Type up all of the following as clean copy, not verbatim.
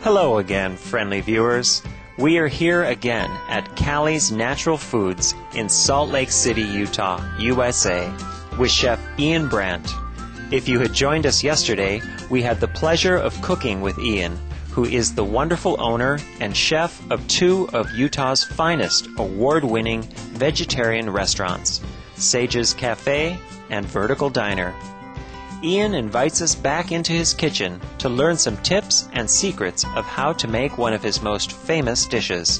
Hello again, friendly viewers. We are here again at Callie's Natural Foods in Salt Lake City, Utah, USA, with Chef Ian Brandt. If you had joined us yesterday, we had the pleasure of cooking with Ian, who is the wonderful owner and chef of two of Utah's finest award-winning vegetarian restaurants, Sage's Cafe and Vertical Diner. Ian invites us back into his kitchen to learn some tips and secrets of how to make one of his most famous dishes.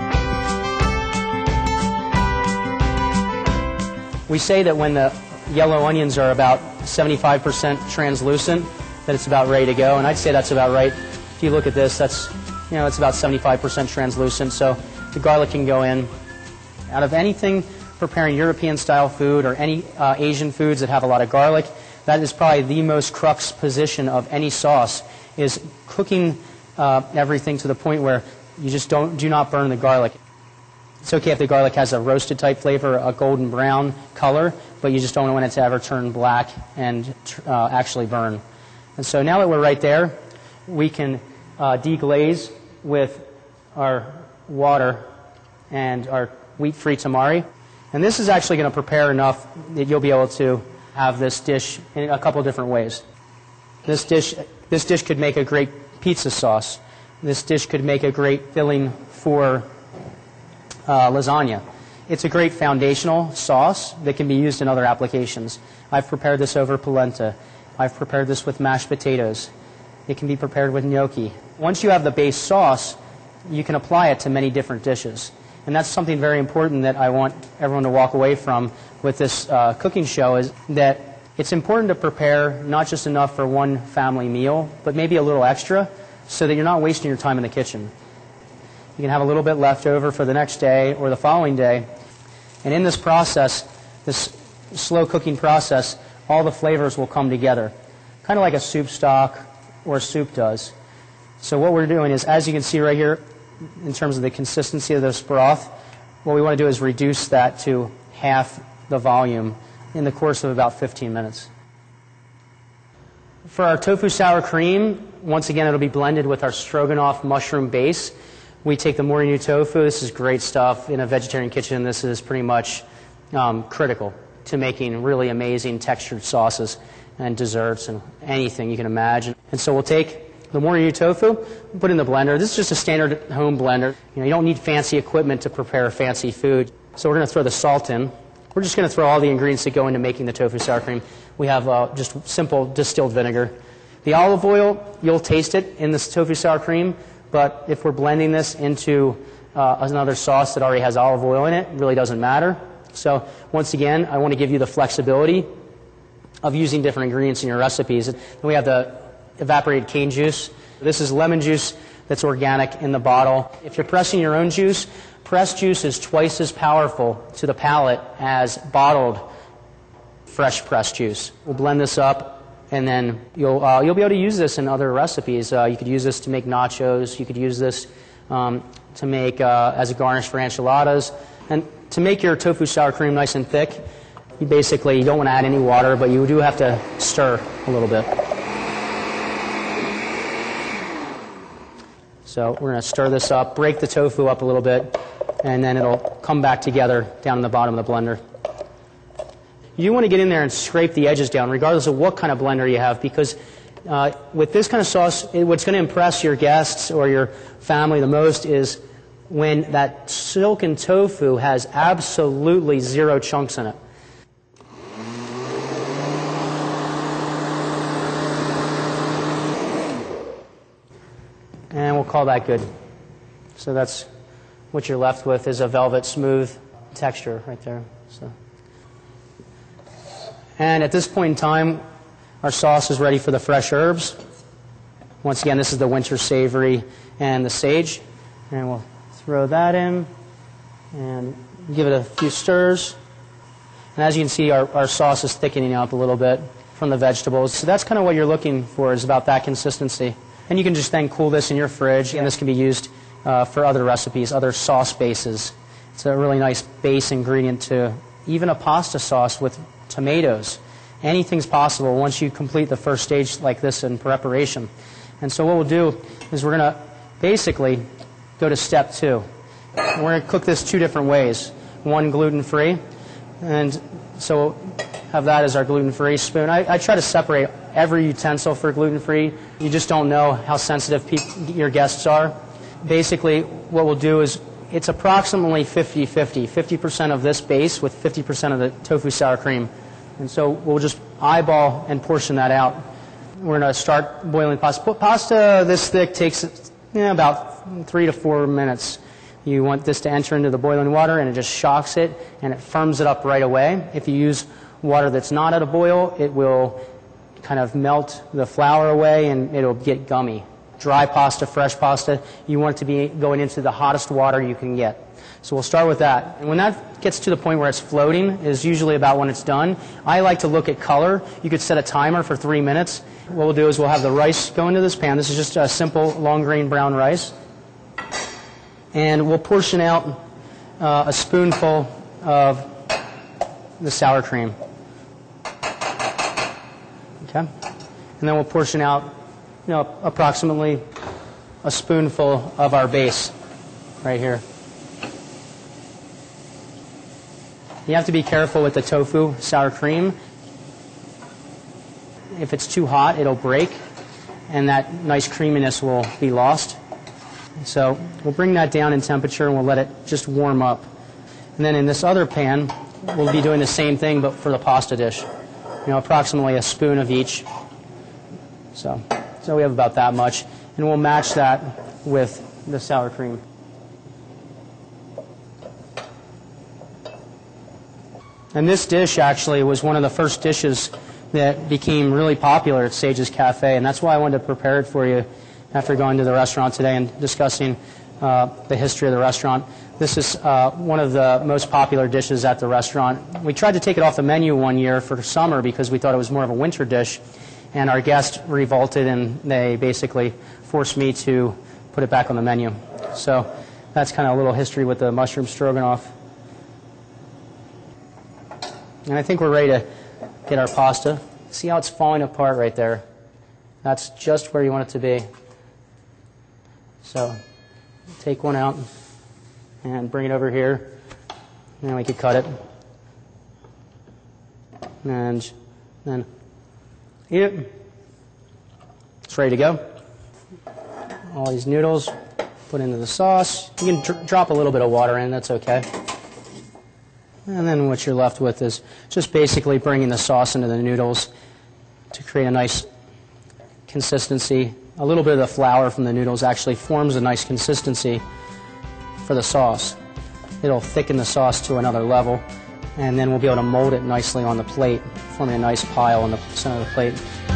We say that when the yellow onions are about 75% translucent, that it's about ready to go, and I'd say that's about right. If you look at this, it's about 75% translucent, so the garlic can go in. Out of anything preparing European-style food or any Asian foods that have a lot of garlic, that is probably the most crux position of any sauce, is cooking everything to the point where you just do not burn the garlic. It's okay if the garlic has a roasted type flavor, a golden brown color, but you just don't want it to ever turn black and actually burn. And so now that we're right there, we can deglaze with our water and our wheat-free tamari. And this is actually going to prepare enough that you'll be able to have this dish in a couple different ways. This dish could make a great pizza sauce. This dish could make a great filling for lasagna. It's a great foundational sauce that can be used in other applications. I've prepared this over polenta. I've prepared this with mashed potatoes. It can be prepared with gnocchi. Once you have the base sauce, you can apply it to many different dishes. And that's something very important that I want everyone to walk away from with this cooking show, is that it's important to prepare not just enough for one family meal, but maybe a little extra so that you're not wasting your time in the kitchen. You can have a little bit left over for the next day or the following day. And in this process, this slow cooking process, all the flavors will come together, kind of like a soup stock or soup does. So what we're doing is, as you can see right here, in terms of the consistency of this broth, what we want to do is reduce that to half the volume in the course of about 15 minutes. For our tofu sour cream, once again, it'll be blended with our stroganoff mushroom base. We take the Morinu tofu. This is great stuff. In a vegetarian kitchen, this is pretty much critical to making really amazing textured sauces and desserts and anything you can imagine. And so we'll take the Morinu tofu, put it in the blender. This is just a standard home blender. You don't need fancy equipment to prepare fancy food. So we're going to throw the salt in. We're just going to throw all the ingredients that go into making the tofu sour cream. We have just simple distilled vinegar. The olive oil, you'll taste it in this tofu sour cream, but if we're blending this into another sauce that already has olive oil in it, it really doesn't matter. So once again, I want to give you the flexibility of using different ingredients in your recipes. And we have the evaporated cane juice. This is lemon juice that's organic in the bottle. If you're pressing your own juice, pressed juice is twice as powerful to the palate as bottled fresh pressed juice. We'll blend this up, and then you'll be able to use this in other recipes. You could use this to make nachos. You could use this to make as a garnish for enchiladas. And to make your tofu sour cream nice and thick, you don't want to add any water, but you do have to stir a little bit. So we're going to stir this up, break the tofu up a little bit, and then it'll come back together down in the bottom of the blender. You want to get in there and scrape the edges down, regardless of what kind of blender you have, because with this kind of sauce, what's going to impress your guests or your family the most is when that silken tofu has absolutely zero chunks in it. And we'll call that good. So that's what you're left with, is a velvet smooth texture right there. And at this point in time, our sauce is ready for the fresh herbs. Once again, this is the winter savory and the sage. And we'll throw that in and give it a few stirs. And as you can see, our sauce is thickening up a little bit from the vegetables. So that's kind of what you're looking for, is about that consistency. And you can just then cool this in your fridge, and this can be used for other recipes, other sauce bases. It's a really nice base ingredient to even a pasta sauce with tomatoes. Anything's possible once you complete the first stage like this in preparation. And so what we'll do is we're going to basically go to step 2. We're going to cook this 2 different ways. One gluten-free, and so we'll have that as our gluten-free spoon. I try to separate every utensil for gluten-free. You just don't know how sensitive your guests are. Basically, what we'll do is it's approximately 50-50, 50% of this base with 50% of the tofu sour cream. And so we'll just eyeball and portion that out. We're going to start boiling pasta. Pasta this thick takes about 3 to 4 minutes. You want this to enter into the boiling water, and it just shocks it, and it firms it up right away. If you use water that's not at a boil, it will kind of melt the flour away, and it'll get gummy. Dry pasta, fresh pasta, you want it to be going into the hottest water you can get. So we'll start with that. And when that gets to the point where it's floating, is usually about when it's done. I like to look at color. You could set a timer for 3 minutes. What we'll do is we'll have the rice go into this pan. This is just a simple long grain brown rice. And we'll portion out a spoonful of the sour cream. Okay? And then we'll portion out approximately a spoonful of our base right here. You have to be careful with the tofu sour cream. If it's too hot, it'll break, and that nice creaminess will be lost. So we'll bring that down in temperature, and we'll let it just warm up. And then in this other pan, we'll be doing the same thing, but for the pasta dish. Approximately a spoon of each. So we have about that much. And we'll match that with the sour cream. And this dish actually was one of the first dishes that became really popular at Sage's Cafe, and that's why I wanted to prepare it for you after going to the restaurant today and discussing the history of the restaurant. This is one of the most popular dishes at the restaurant. We tried to take it off the menu one year for summer because we thought it was more of a winter dish, and our guests revolted, and they basically forced me to put it back on the menu. So that's kind of a little history with the mushroom stroganoff. And I think we're ready to get our pasta. See how it's falling apart right there? That's just where you want it to be. So take one out and bring it over here, and then we can cut it. And then eat it. It's ready to go. All these noodles, put into the sauce. You can drop a little bit of water in, that's okay. And then what you're left with is just basically bringing the sauce into the noodles to create a nice consistency. A little bit of the flour from the noodles actually forms a nice consistency for the sauce. It'll thicken the sauce to another level, and then we'll be able to mold it nicely on the plate, forming a nice pile in the center of the plate.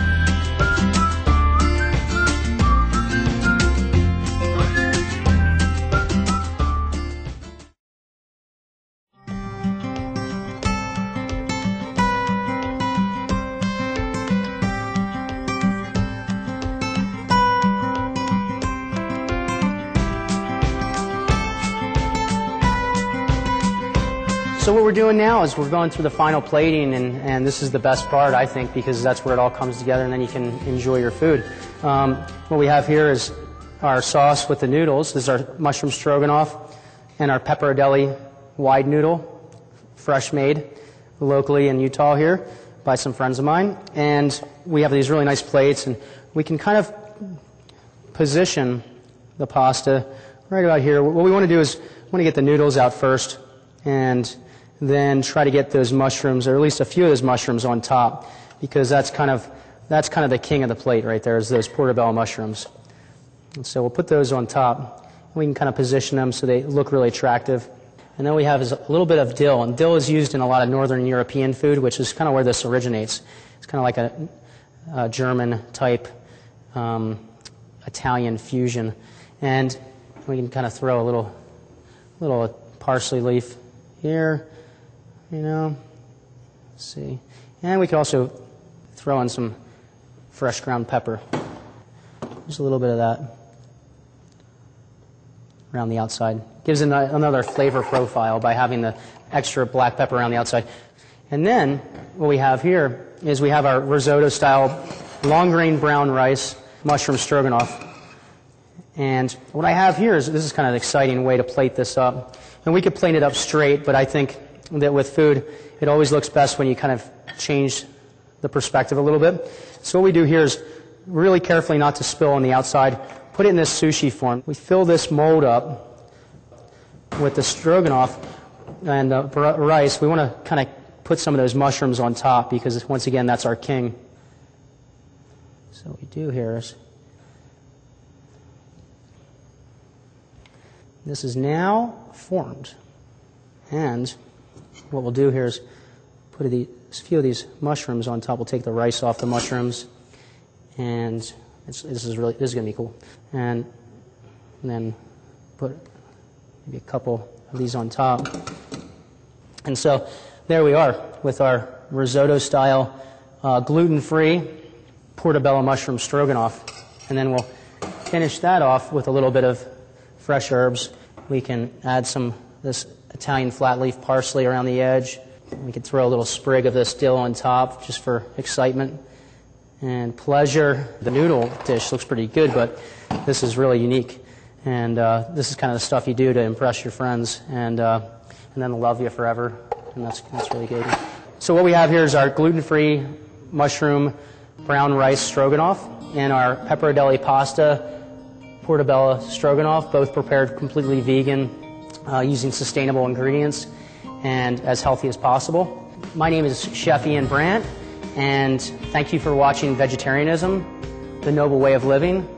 So what we're doing now is we're going through the final plating, and this is the best part, I think, because that's where it all comes together, and then you can enjoy your food. What we have here is our sauce with the noodles. This is our mushroom stroganoff and our pepperodelli wide noodle, fresh made locally in Utah here by some friends of mine. And we have these really nice plates, and we can kind of position the pasta right about here. What we want to do is we want to get the noodles out first, and then try to get those mushrooms, or at least a few of those mushrooms on top, because that's kind of the king of the plate right there, is those portobello mushrooms. And so we'll put those on top. We can kind of position them so they look really attractive. And then we have a little bit of dill, and dill is used in a lot of Northern European food, which is kind of where this originates. It's kind of like a German type Italian fusion. And we can kind of throw a little parsley leaf here. Let's see. And we can also throw in some fresh ground pepper. Just a little bit of that around the outside. Gives it another flavor profile by having the extra black pepper around the outside. And then what we have here is we have our risotto-style long grain brown rice mushroom stroganoff. And what I have here is, this is kind of an exciting way to plate this up. And we could plate it up straight, but I think that with food, it always looks best when you kind of change the perspective a little bit. So what we do here is really carefully not to spill on the outside, put it in this sushi form. We fill this mold up with the stroganoff and rice. We want to kind of put some of those mushrooms on top because, once again, that's our king. So what we do here is, this is now formed. And what we'll do here is put a few of these mushrooms on top. We'll take the rice off the mushrooms, and this is going to be cool. And then put maybe a couple of these on top. And so there we are with our risotto-style, gluten-free portobello mushroom stroganoff. And then we'll finish that off with a little bit of fresh herbs. We can add some this Italian flat leaf parsley around the edge. We could throw a little sprig of this dill on top just for excitement and pleasure. The noodle dish looks pretty good, but this is really unique. And this is kind of the stuff you do to impress your friends, and then they'll love you forever. And that's really good. So what we have here is our gluten-free mushroom brown rice stroganoff and our pepperodelli pasta portobello stroganoff, both prepared completely vegan, using sustainable ingredients and as healthy as possible. My name is Chef Ian Brandt, and thank you for watching Vegetarianism, the Noble Way of Living.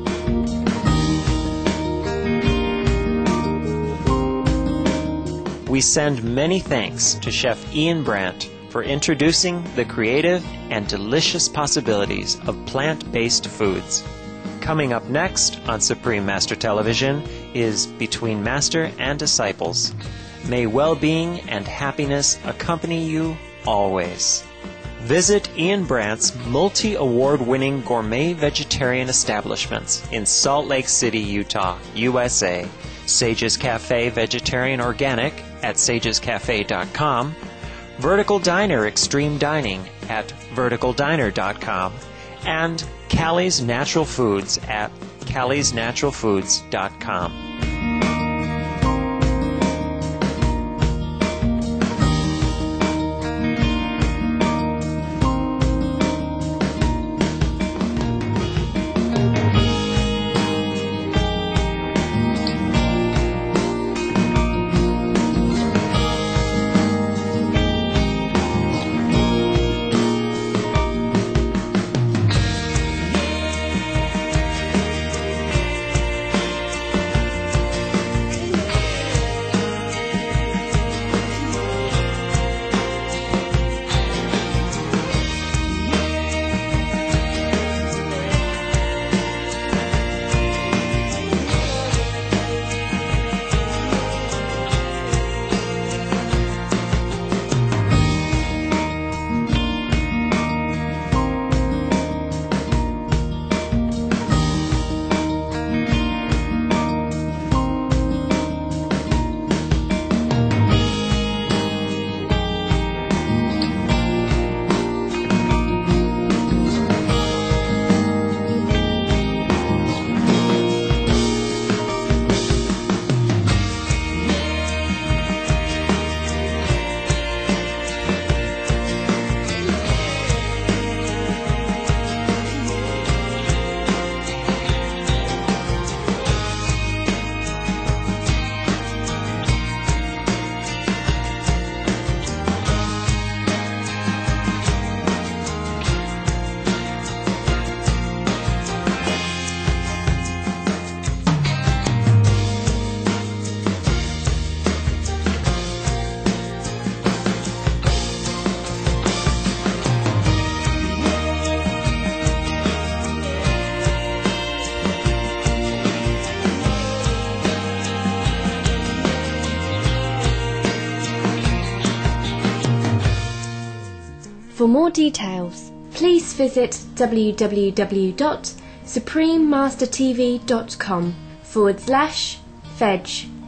We send many thanks to Chef Ian Brandt for introducing the creative and delicious possibilities of plant-based foods. Coming up next on Supreme Master Television is Between Master and Disciples. May well-being and happiness accompany you always. Visit Ian Brandt's multi-award-winning gourmet vegetarian establishments in Salt Lake City, Utah, USA. Sage's Cafe Vegetarian Organic at sagescafe.com. Vertical Diner Extreme Dining at verticaldiner.com. And Callie's Natural Foods at calliesnaturalfoods.com. For more details, please visit www.suprememastertv.com/veg.